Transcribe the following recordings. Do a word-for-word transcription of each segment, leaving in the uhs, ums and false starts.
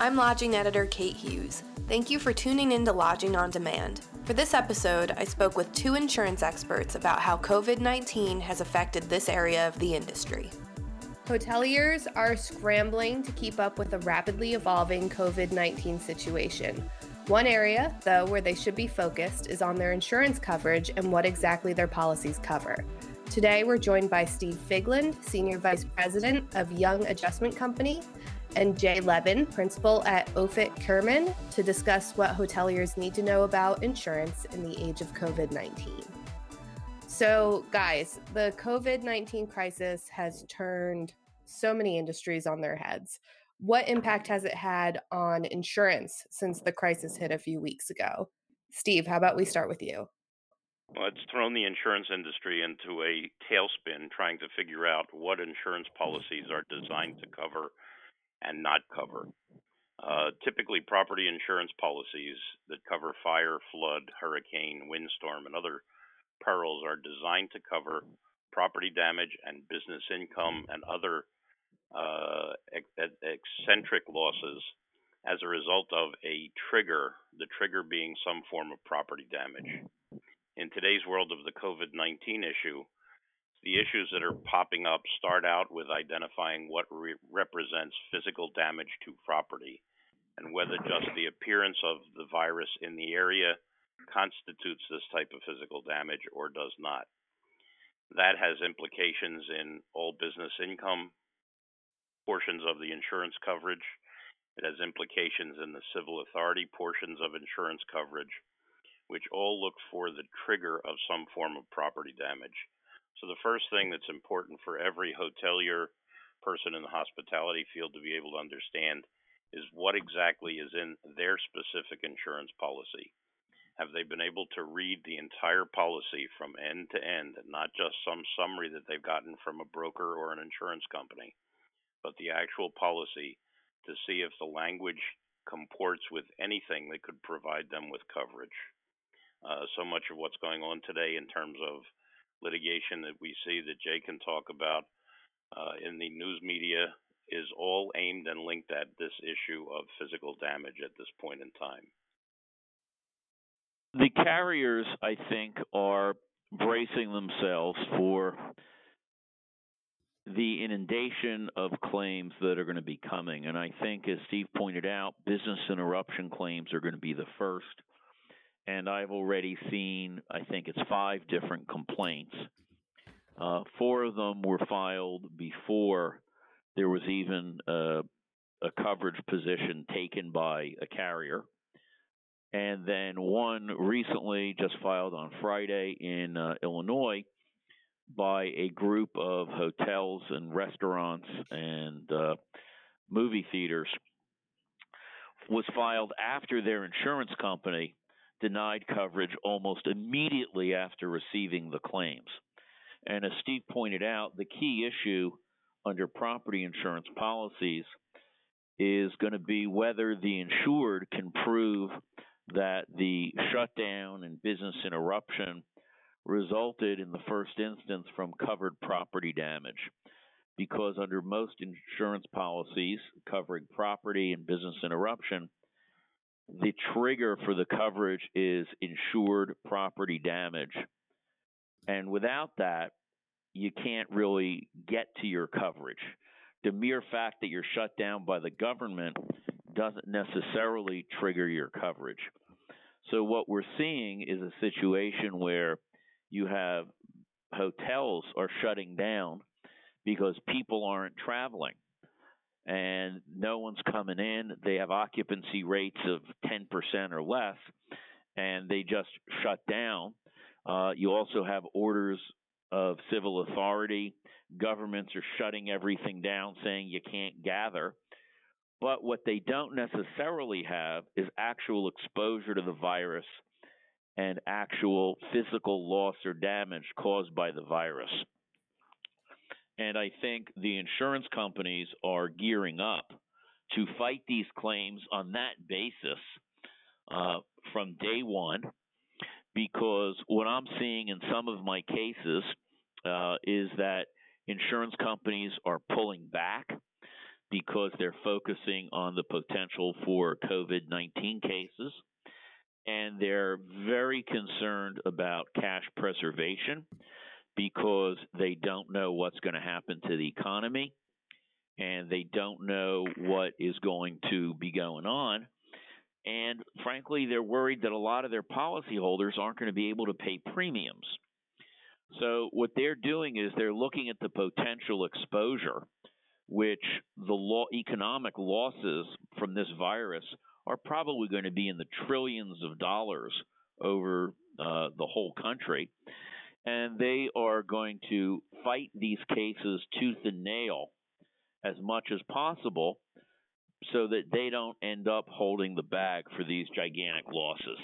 I'm lodging editor Kate Hughes. Thank you for tuning in to Lodging on Demand. For this episode, I spoke with two insurance experts about how covid nineteen has affected this area of the industry. Hoteliers are scrambling to keep up with a rapidly evolving covid nineteen situation. One area, though, where they should be focused is on their insurance coverage and what exactly their policies cover. Today, we're joined by Steve Figland, Senior Vice President of Young Adjustment Company, and Jay Levin, Principal at Ofit Kerman, to discuss what hoteliers need to know about insurance in the age of covid nineteen. So, guys, the covid nineteen crisis has turned so many industries on their heads. What impact has it had on insurance since the crisis hit a few weeks ago? Steve, how about we start with you? Well, it's thrown the insurance industry into a tailspin trying to figure out what insurance policies are designed to cover and not cover. Uh, typically, property insurance policies that cover fire, flood, hurricane, windstorm, and other perils are designed to cover property damage and business income and other uh, ex- eccentric losses as a result of a trigger, the trigger being some form of property damage. In today's world of the covid nineteen issue, the issues that are popping up start out with identifying what re- represents physical damage to property and whether just the appearance of the virus in the area constitutes this type of physical damage or does not. That has implications in all business income portions of the insurance coverage. It has implications in the civil authority portions of insurance coverage, which all look for the trigger of some form of property damage. So the first thing that's important for every hotelier, person in the hospitality field to be able to understand is what exactly is in their specific insurance policy. Have they been able to read the entire policy from end to end, and not just some summary that they've gotten from a broker or an insurance company, but the actual policy to see if the language comports with anything that could provide them with coverage? Uh, so much of what's going on today in terms of litigation that we see that Jay can talk about uh, in the news media is all aimed and linked at this issue of physical damage at this point in time. The carriers, I think, are bracing themselves for the inundation of claims that are going to be coming. And I think, as Steve pointed out, business interruption claims are going to be the first. And I've already seen, I think it's five different complaints. Uh, four of them were filed before there was even a, a coverage position taken by a carrier. And then one recently just filed on Friday in uh, Illinois by a group of hotels and restaurants and uh, movie theaters, was filed after their insurance company denied coverage almost immediately after receiving the claims. And as Steve pointed out, the key issue under property insurance policies is going to be whether the insured can prove that the shutdown and business interruption resulted in the first instance from covered property damage. Because under most insurance policies covering property and business interruption, the trigger for the coverage is insured property damage. And without that, you can't really get to your coverage. The mere fact that you're shut down by the government doesn't necessarily trigger your coverage. So what we're seeing is a situation where you have hotels are shutting down because people aren't traveling and no one's coming in. They have occupancy rates of ten percent or less, and they just shut down. Uh, you also have orders of civil authority. Governments are shutting everything down, saying you can't gather. But what they don't necessarily have is actual exposure to the virus and actual physical loss or damage caused by the virus. And I think the insurance companies are gearing up to fight these claims on that basis uh, from day one, because what I'm seeing in some of my cases uh, is that insurance companies are pulling back because they're focusing on the potential for COVID nineteen cases, and they're very concerned about cash preservation because they don't know what's going to happen to the economy, and they don't know what is going to be going on. And frankly, they're worried that a lot of their policyholders aren't going to be able to pay premiums. So what they're doing is they're looking at the potential exposure, which the law, economic losses from this virus are probably going to be in the trillions of dollars over uh, the whole country. And they are going to fight these cases tooth and nail as much as possible so that they don't end up holding the bag for these gigantic losses.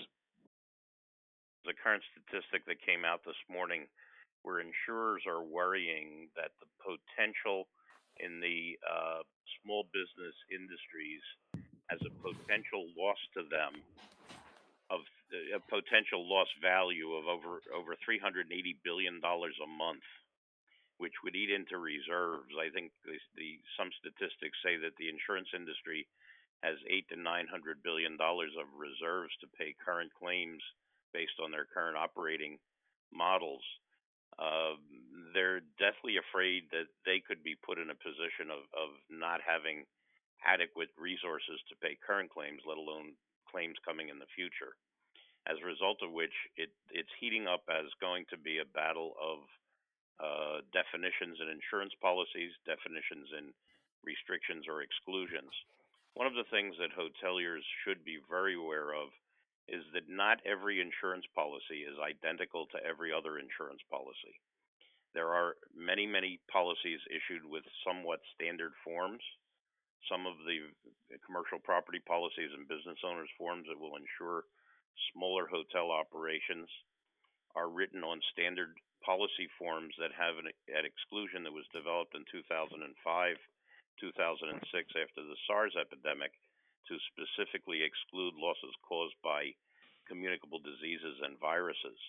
The current statistic that came out this morning where insurers are worrying that the potential in the uh, small business industries as a potential loss to them of a potential loss value of over over three hundred eighty billion dollars a month, which would eat into reserves. I think the, the some statistics say that the insurance industry has eight to nine hundred billion dollars of reserves to pay current claims based on their current operating models. Uh, they're deathly afraid that they could be put in a position of, of not having adequate resources to pay current claims, let alone claims coming in the future. As a result of which, it, it's heating up as going to be a battle of uh, definitions in insurance policies, definitions in restrictions or exclusions. One of the things that hoteliers should be very aware of is that not every insurance policy is identical to every other insurance policy. There are many, many policies issued with somewhat standard forms. Some of the commercial property policies and business owners forms that will insure smaller hotel operations are written on standard policy forms that have an, an exclusion that was developed in two thousand five, two thousand six after the SARS epidemic to specifically exclude losses caused by communicable diseases and viruses.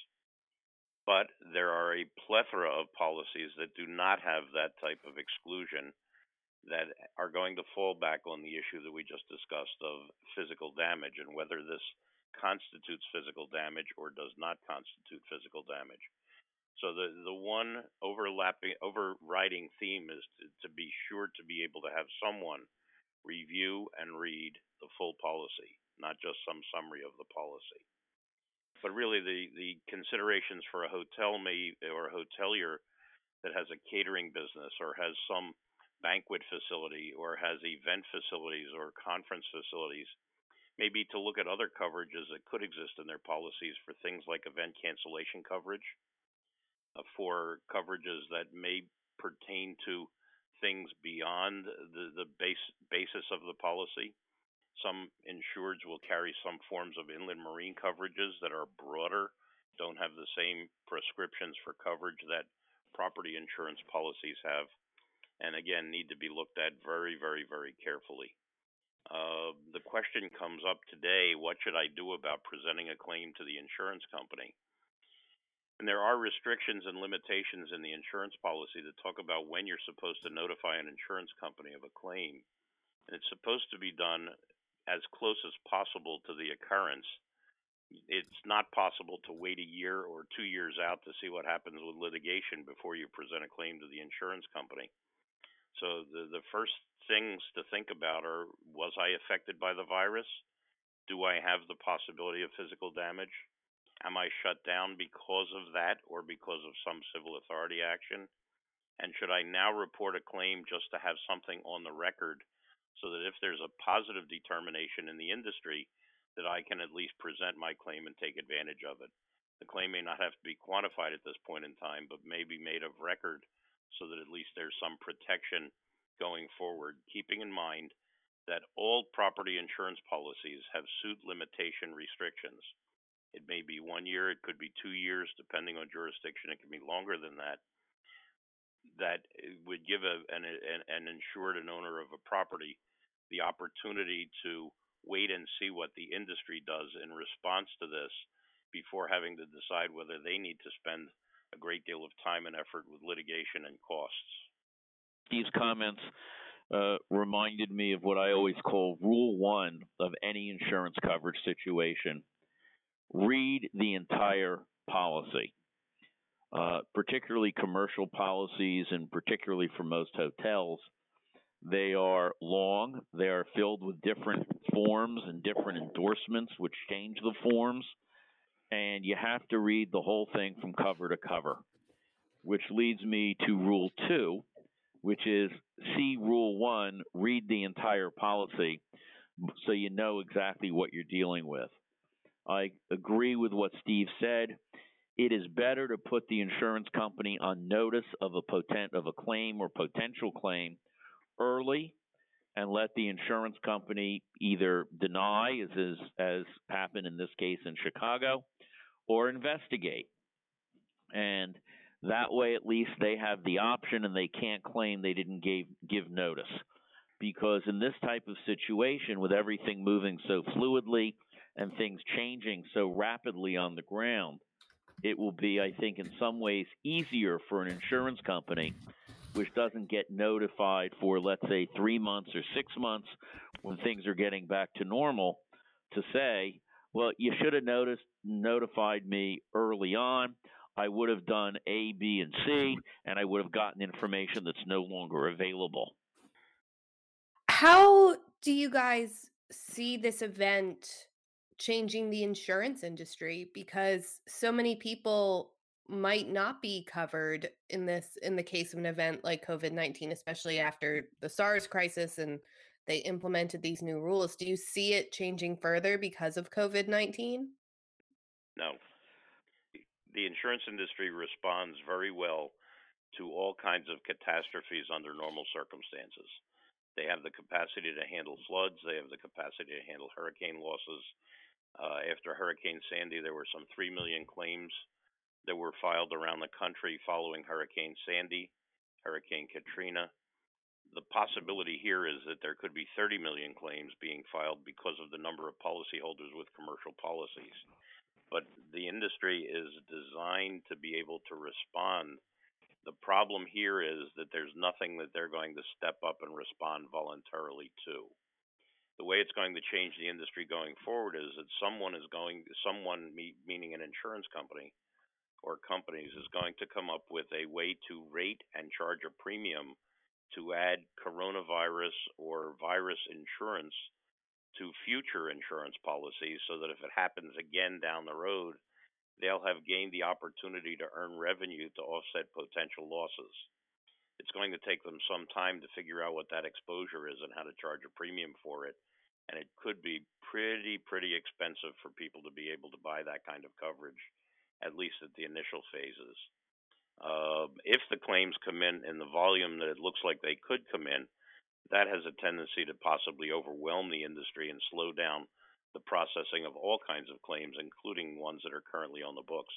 But there are a plethora of policies that do not have that type of exclusion that are going to fall back on the issue that we just discussed of physical damage and whether this constitutes physical damage or does not constitute physical damage. So the, the one overlapping, overriding theme is to, to be sure to be able to have someone review and read the full policy, not just some summary of the policy. But really the, the considerations for a hotel may or a hotelier that has a catering business or has some banquet facility or has event facilities or conference facilities may be to look at other coverages that could exist in their policies for things like event cancellation coverage, uh, for coverages that may pertain to things beyond the, the base basis of the policy. Some insureds will carry some forms of inland marine coverages that are broader, don't have the same prescriptions for coverage that property insurance policies have, and again, need to be looked at very, very, very carefully. Uh, the question comes up today, what should I do about presenting a claim to the insurance company? And there are restrictions and limitations in the insurance policy that talk about when you're supposed to notify an insurance company of a claim. And it's supposed to be done as close as possible to the occurrence. It's not possible to wait a year or two years out to see what happens with litigation before you present a claim to the insurance company. So the, the first things to think about are, was I affected by the virus? Do I have the possibility of physical damage? Am I shut down because of that or because of some civil authority action? And should I now report a claim just to have something on the record so that if there's a positive determination in the industry, that I can at least present my claim and take advantage of it? The claim may not have to be quantified at this point in time, but may be made of record so that at least there's some protection going forward, keeping in mind that all property insurance policies have suit limitation restrictions. It may be one year, it could be two years, depending on jurisdiction. It can be longer than that. That would give a, an, an insured, an owner of a property, the opportunity to wait and see what the industry does in response to this before having to decide whether they need to spend a great deal of time and effort with litigation and costs. These comments uh, reminded me of what I always call rule one of any insurance coverage situation. Read the entire policy, uh, particularly commercial policies, and particularly for most hotels. They are long. They are filled with different forms and different endorsements, which change the forms. And you have to read the whole thing from cover to cover, which leads me to rule two, which is see rule one, read the entire policy so you know exactly what you're dealing with. I agree with what Steve said. It is better to put the insurance company on notice of a potent of a claim or potential claim early and let the insurance company either deny, as is, as happened in this case in Chicago, or investigate. And that way, at least they have the option and they can't claim they didn't give, give notice. Because in this type of situation, with everything moving so fluidly and things changing so rapidly on the ground, it will be, I think, in some ways easier for an insurance company which doesn't get notified for, let's say, three months or six months when things are getting back to normal, to say, well, you should have noticed, notified me early on. I would have done A, B, and C, and I would have gotten information that's no longer available. How do you guys see this event changing the insurance industry? Because so many people might not be covered in this in the case of an event like COVID nineteen, especially after the SARS crisis and they implemented these new rules. Do you see it changing further because of COVID nineteen? No. The insurance industry responds very well to all kinds of catastrophes under normal circumstances. They have the capacity to handle floods. They have the capacity to handle hurricane losses. Uh, after Hurricane Sandy, there were some three million claims that were filed around the country following Hurricane Sandy, Hurricane Katrina. The possibility here is that there could be thirty million claims being filed because of the number of policyholders with commercial policies. But the industry is designed to be able to respond. The problem here is that there's nothing that they're going to step up and respond voluntarily to. The way it's going to change the industry going forward is that someone is going, someone meaning an insurance company or companies, is going to come up with a way to rate and charge a premium to add coronavirus or virus insurance to future insurance policies, so that if it happens again down the road, they'll have gained the opportunity to earn revenue to offset potential losses. It's going to take them some time to figure out what that exposure is and how to charge a premium for it. And it could be pretty, pretty expensive for people to be able to buy that kind of coverage, at least at the initial phases. Uh, if the claims come in in the volume that it looks like they could come in, that has a tendency to possibly overwhelm the industry and slow down the processing of all kinds of claims, including ones that are currently on the books.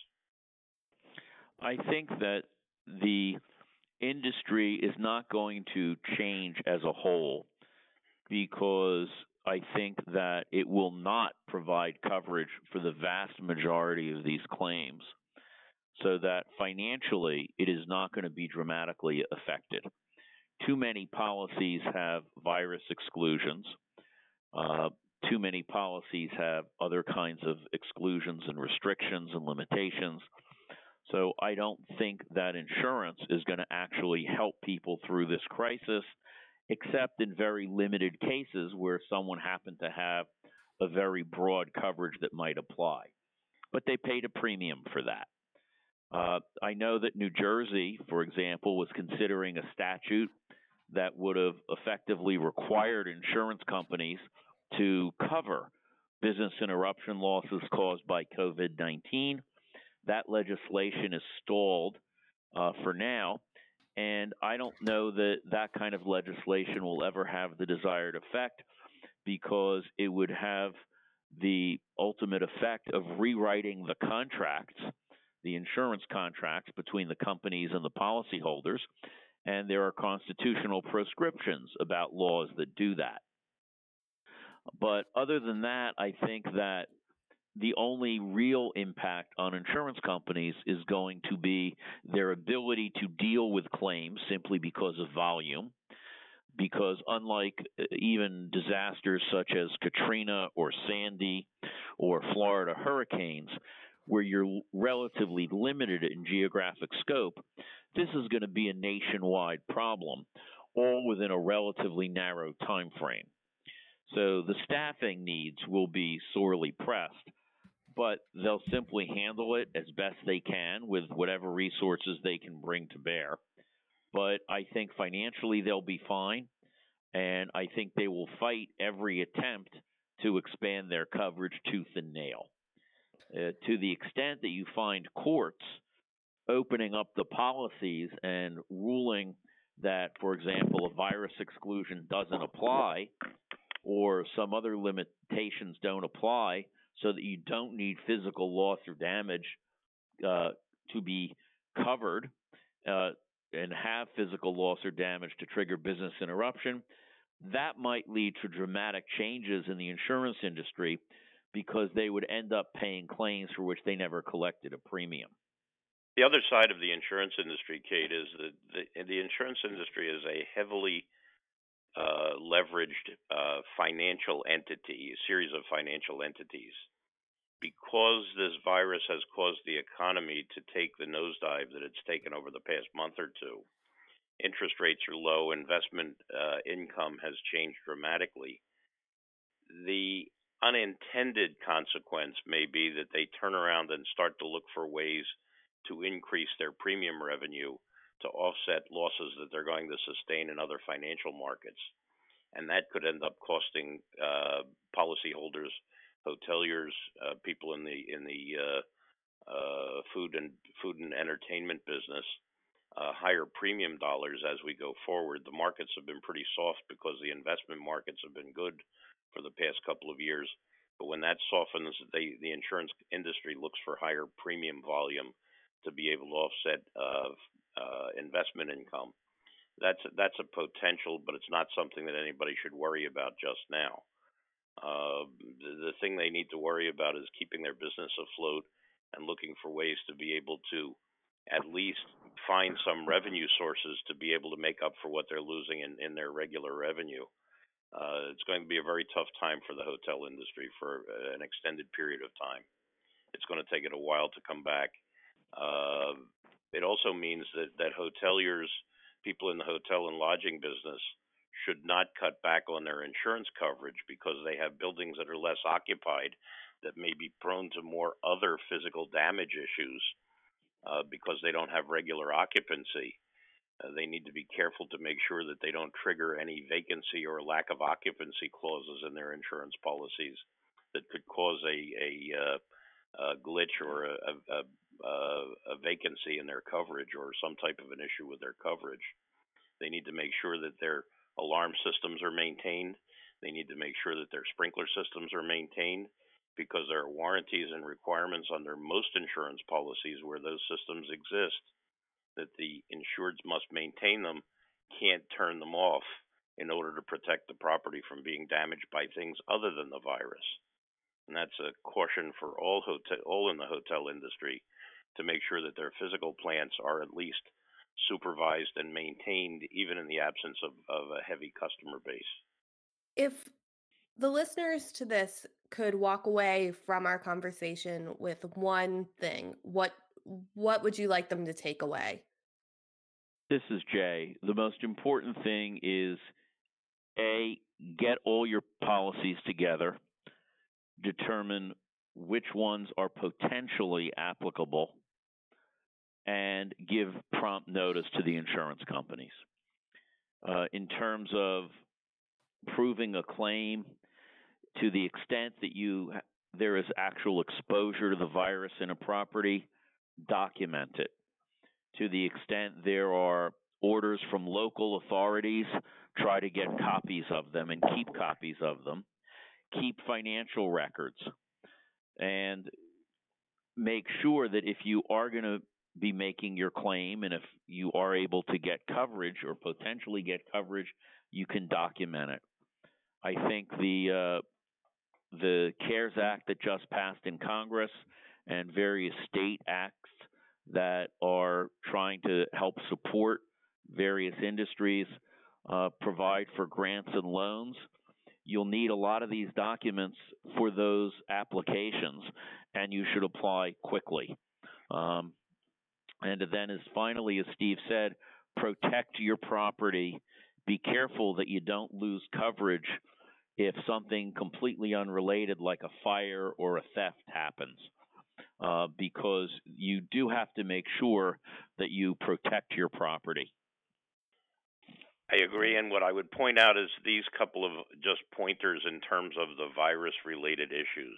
I think that the industry is not going to change as a whole, because I think that it will not provide coverage for the vast majority of these claims, so that financially it is not going to be dramatically affected. Too many policies have virus exclusions. Uh, too many policies have other kinds of exclusions and restrictions and limitations. So I don't think that insurance is going to actually help people through this crisis, except in very limited cases where someone happened to have a very broad coverage that might apply. But they paid a premium for that. Uh, I know that New Jersey, for example, was considering a statute that would have effectively required insurance companies to cover business interruption losses caused by COVID nineteen. That legislation is stalled uh, for now, and I don't know that that kind of legislation will ever have the desired effect, because it would have the ultimate effect of rewriting the contracts, the insurance contracts between the companies and the policyholders, and there are constitutional prescriptions about laws that do that. But other than that, I think that the only real impact on insurance companies is going to be their ability to deal with claims simply because of volume, because unlike even disasters such as Katrina or Sandy or Florida hurricanes, where you're relatively limited in geographic scope, this is going to be a nationwide problem, all within a relatively narrow time frame. So the staffing needs will be sorely pressed, but they'll simply handle it as best they can with whatever resources they can bring to bear. But I think financially they'll be fine, and I think they will fight every attempt to expand their coverage tooth and nail. Uh, to the extent that you find courts opening up the policies and ruling that, for example, a virus exclusion doesn't apply or some other limitations don't apply so that you don't need physical loss or damage uh, to be covered uh, and have physical loss or damage to trigger business interruption, that might lead to dramatic changes in the insurance industry because they would end up paying claims for which they never collected a premium. The other side of the insurance industry, Kate, is that the, the insurance industry is a heavily uh, leveraged uh, financial entity, a series of financial entities. Because this virus has caused the economy to take the nosedive that it's taken over the past month or two, interest rates are low, investment uh, income has changed dramatically. The unintended consequence may be that they turn around and start to look for ways to increase their premium revenue to offset losses that they're going to sustain in other financial markets. And that could end up costing uh, policyholders, hoteliers, uh, people in the in the uh, uh, food and food and entertainment business uh, higher premium dollars as we go forward. The markets have been pretty soft because the investment markets have been good for the past couple of years. But when that softens, they, the insurance industry looks for higher premium volume to be able to offset uh, uh, investment income. That's a, that's a potential, but it's not something that anybody should worry about just now. Uh, the, the thing they need to worry about is keeping their business afloat and looking for ways to be able to at least find some revenue sources to be able to make up for what they're losing in, in their regular revenue. Uh, it's going to be a very tough time for the hotel industry for an extended period of time. It's going to take it a while to come back. Uh, it also means that, that hoteliers, people in the hotel and lodging business, should not cut back on their insurance coverage because they have buildings that are less occupied that may be prone to more other physical damage issues uh, because they don't have regular occupancy. Uh, they need to be careful to make sure that they don't trigger any vacancy or lack of occupancy clauses in their insurance policies that could cause a, a, uh, a glitch or a, a, a, a vacancy in their coverage or some type of an issue with their coverage. They need to make sure that their alarm systems are maintained. They need to make sure that their sprinkler systems are maintained because there are warranties and requirements under most insurance policies where those systems exist that the insureds must maintain them, can't turn them off in order to protect the property from being damaged by things other than the virus. And that's a caution for all hotel, all in the hotel industry to make sure that their physical plants are at least supervised and maintained even in the absence of, of a heavy customer base. If the listeners to this could walk away from our conversation with one thing, what what would you like them to take away? This is Jay. The most important thing is, A, get all your policies together, determine which ones are potentially applicable, and give prompt notice to the insurance companies. Uh, in terms of proving a claim, to the extent that you there is actual exposure to the virus in a property, document it. To the extent there are orders from local authorities, try to get copies of them and keep copies of them. Keep financial records and make sure that if you are going to be making your claim and if you are able to get coverage or potentially get coverage, you can document it. I think the uh, the CARES Act that just passed in Congress and various state acts that are trying to help support various industries uh, provide for grants and loans, you'll need a lot of these documents for those applications, and you should apply quickly. Um, and then, as finally, as Steve said, protect your property. Be careful that you don't lose coverage if something completely unrelated like a fire or a theft happens, uh, because you do have to make sure that you protect your property. I agree, and what I would point out is these couple of just pointers in terms of the virus-related issues.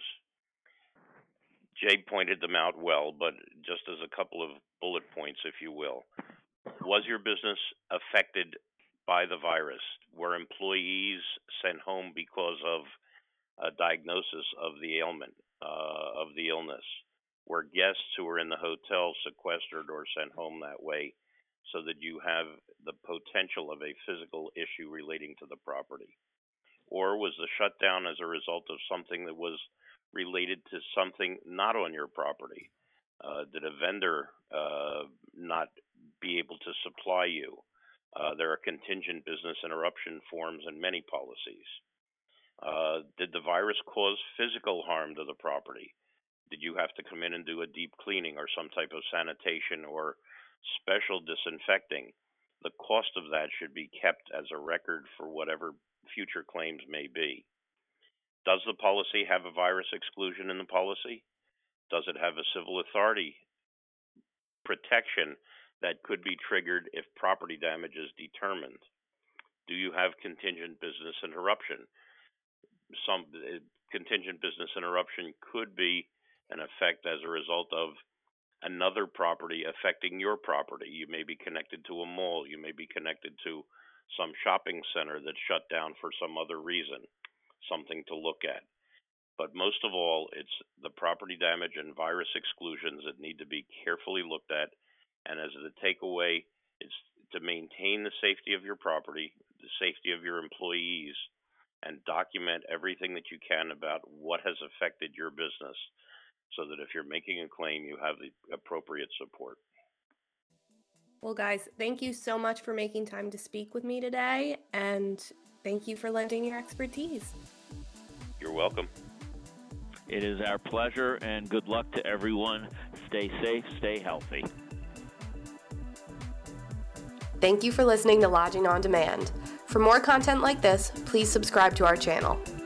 Jay pointed them out well, but just as a couple of bullet points, if you will. Was your business affected by the virus? Were employees sent home because of a diagnosis of the ailment, uh, of the illness? Were guests who were in the hotel sequestered or sent home that way so that you have the potential of a physical issue relating to the property? Or was the shutdown as a result of something that was related to something not on your property? Uh, did a vendor uh, not be able to supply you? Uh, there are contingent business interruption forms in many policies. Uh, did the virus cause physical harm to the property? Did you have to come in and do a deep cleaning or some type of sanitation or special disinfecting? The cost of that should be kept as a record for whatever future claims may be. Does the policy have a virus exclusion in the policy? Does it have a civil authority protection that could be triggered if property damage is determined? Do you have contingent business interruption? Some uh, contingent business interruption could be an effect as a result of another property affecting your property. You may be connected to a mall. You may be connected to some shopping center that's shut down for some other reason, something to look at. But most of all, it's the property damage and virus exclusions that need to be carefully looked at. And as the takeaway, it's to maintain the safety of your property, the safety of your employees, and document everything that you can about what has affected your business so that if you're making a claim, you have the appropriate support. Well, guys, thank you so much for making time to speak with me today, and thank you for lending your expertise. You're welcome. It is our pleasure, and good luck to everyone. Stay safe, stay healthy. Thank you for listening to Lodging on Demand. For more content like this, please subscribe to our channel.